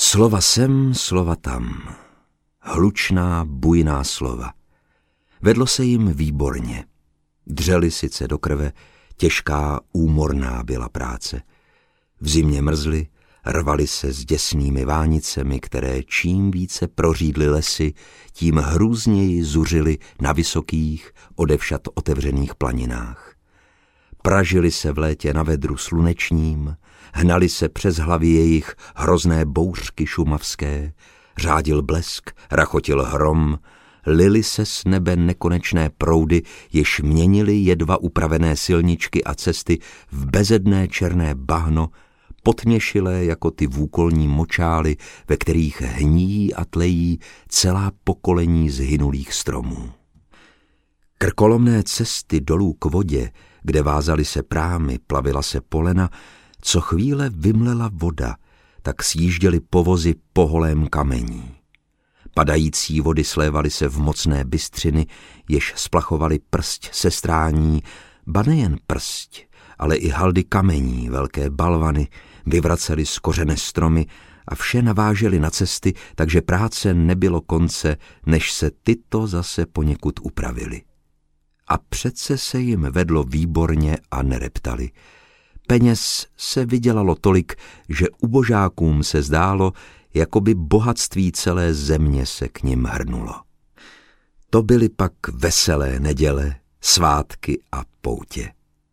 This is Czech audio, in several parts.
Slova sem, slova tam. Hlučná, bujná slova. Vedlo se jim výborně. Dřeli sice do krve, těžká, úmorná byla práce. V zimě mrzli, rvali se s děsnými vánicemi, které čím více prořídly lesy, tím hrůzněji zuřily na vysokých, odevšad otevřených planinách. Pražili se v létě na vedru slunečním, hnali se přes hlavy jejich hrozné bouřky šumavské, řádil blesk, rachotil hrom, lily se z nebe nekonečné proudy, jež měnily jedva upravené silničky a cesty v bezedné černé bahno, potměšilé jako ty vůkolní močály, ve kterých hníjí a tlejí celá pokolení zhynulých stromů. Krkolomné cesty dolů k vodě, kde vázaly se prámy, plavila se polena, co chvíle vymlela voda, tak sjížděly povozy po holém kamení. Padající vody slévaly se v mocné bystřiny, jež splachovaly prst se strání, ba nejen prst, ale i haldy kamení, velké balvany, vyvracely skořené stromy a vše navážely na cesty, takže práce nebylo konce, než se tyto zase poněkud upravily. A přece se jim vedlo výborně a nereptali. Peněz se vydělalo tolik, že ubožákům se zdálo, jako by bohatství celé země se k nim hrnulo. To byly pak veselé neděle, svátky a poutě.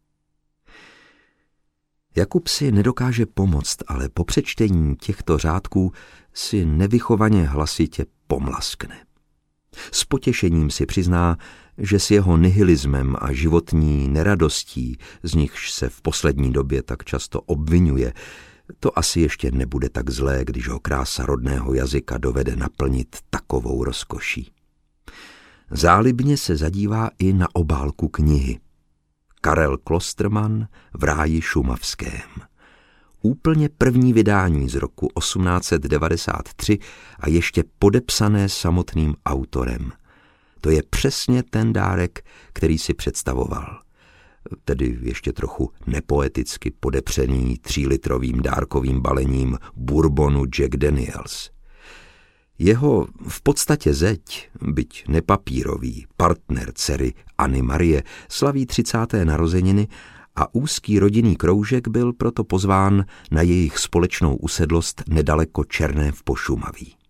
Jakub si nedokáže pomoct, ale po přečtení těchto řádků si nevychovaně hlasitě pomlaskne. S potěšením si přizná, že s jeho nihilismem a životní neradostí, z nichž se v poslední době tak často obvinuje, to asi ještě nebude tak zlé, když ho krása rodného jazyka dovede naplnit takovou rozkoší. Zálibně se zadívá i na obálku knihy. Karel Klostermann v ráji šumavském. Úplně první vydání z roku 1893 a ještě podepsané samotným autorem. To je přesně ten dárek, který si představoval. Tedy ještě trochu nepoeticky podepřený 3litrovým dárkovým balením bourbonu Jack Daniels. Jeho v podstatě zeď, byť nepapírový, partner dcery Anny Marie slaví 30. narozeniny a úzký rodinný kroužek byl proto pozván na jejich společnou usedlost nedaleko Černé v Pošumaví.